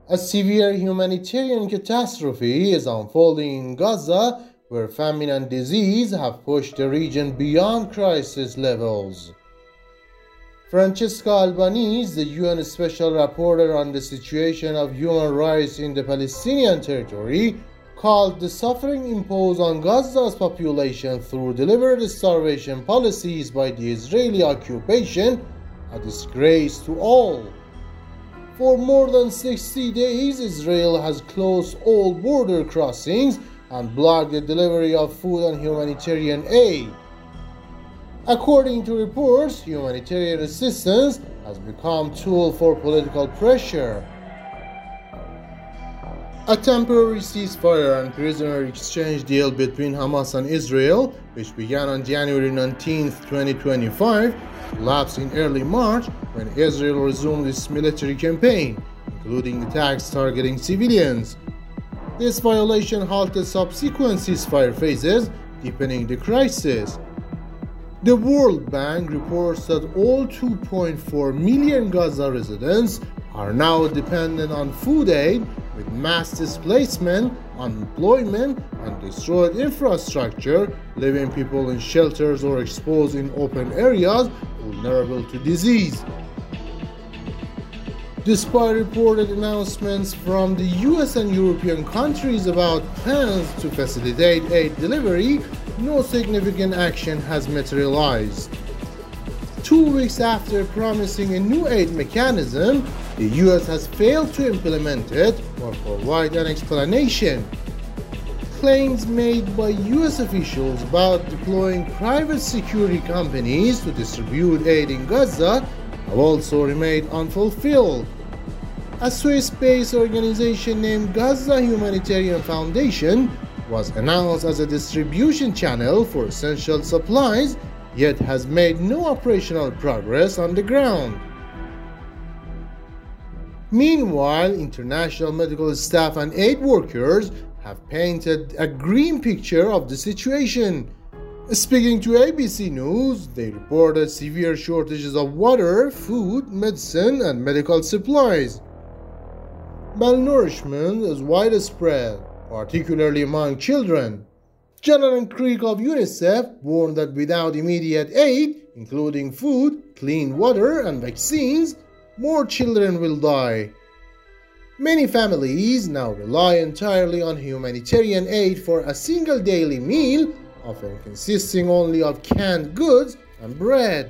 A severe humanitarian catastrophe is unfolding in Gaza, where famine and disease have pushed the region beyond crisis levels. Francesca Albanese, the UN Special Rapporteur on the situation of human rights in the Palestinian territory, called the suffering imposed on Gaza's population through deliberate starvation policies by the Israeli occupation a disgrace to all. For more than 60 days, Israel has closed all border crossings and blocked the delivery of food and humanitarian aid. According to reports, humanitarian assistance has become a tool for political pressure. A temporary ceasefire and prisoner exchange deal between Hamas and Israel, which began on January 19, 2025, collapsed in early March when Israel resumed its military campaign, including attacks targeting civilians. This violation halted subsequent ceasefire phases, deepening the crisis. The World Bank reports that all 2.4 million Gaza residents are now dependent on food aid, with mass displacement, unemployment, and destroyed infrastructure, leaving people in shelters or exposed in open areas vulnerable to disease. Despite reported announcements from the US and European countries about plans to facilitate aid delivery, no significant action has materialized. 2 weeks after promising a new aid mechanism, the US has failed to implement it or provide an explanation. Claims made by US officials about deploying private security companies to distribute aid in Gaza have also remained unfulfilled. A Swiss-based organization named Gaza Humanitarian Foundation was announced as a distribution channel for essential supplies, yet has made no operational progress on the ground. Meanwhile, international medical staff and aid workers have painted a grim picture of the situation. Speaking to ABC News, they reported severe shortages of water, food, medicine, and medical supplies. Malnourishment is widespread, particularly among children. Jonathan Creek of UNICEF warned that without immediate aid, including food, clean water, and vaccines, more children will die. Many families now rely entirely on humanitarian aid for a single daily meal, often consisting only of canned goods and bread.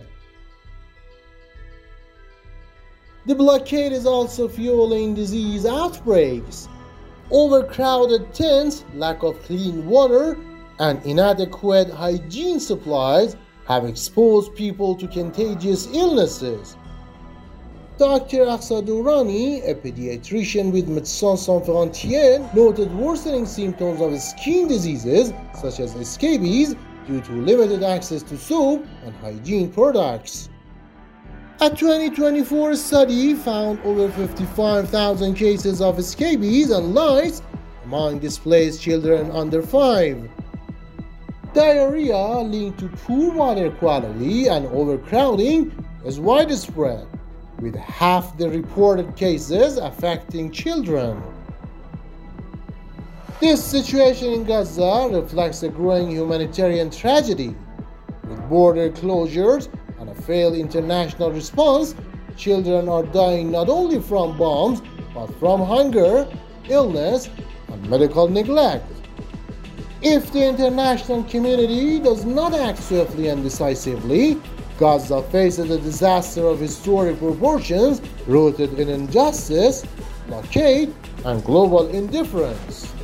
The blockade is also fueling disease outbreaks. Overcrowded tents, lack of clean water, and inadequate hygiene supplies have exposed people to contagious illnesses. Dr. Aqsa Durrani, a pediatrician with Médecins Sans Frontières, noted worsening symptoms of skin diseases such as scabies due to limited access to soap and hygiene products. A 2024 study found over 55,000 cases of scabies and lice among displaced children under 5. Diarrhea linked to poor water quality and overcrowding is widespread, with half the reported cases affecting children. This situation in Gaza reflects a growing humanitarian tragedy. With border closures and a failed international response, children are dying not only from bombs, but from hunger, illness, and medical neglect. If the international community does not act swiftly and decisively, Gaza faces a disaster of historic proportions rooted in injustice, blockade, and global indifference.